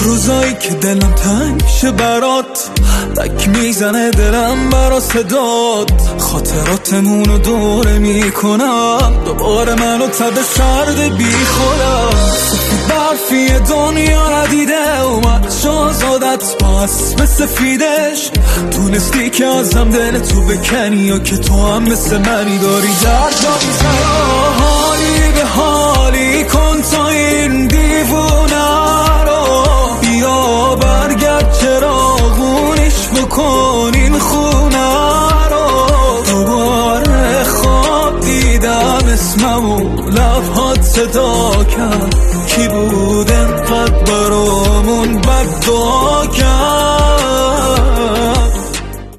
روزایی که دلم تنگ شه برات، تک میزنه دلم برا صدات، خاطراتمونو دوره میکنم، دوباره منو تب سرد بی خودم. سفید برفی دنیا ندیده اومد شازادت با اسم سفیدش، تونستی که ازم دل تو بکنی یا که تو هم مثل منی داری درد و میزنی. حالی به حالی کن تا این دیوونه رو، بیا برگرد چراغونش بکن این خونه رو. دوباره خواب دیدم اسممو لبهات صدا کرد، کی بود انقدر برامون بد دعا کرد.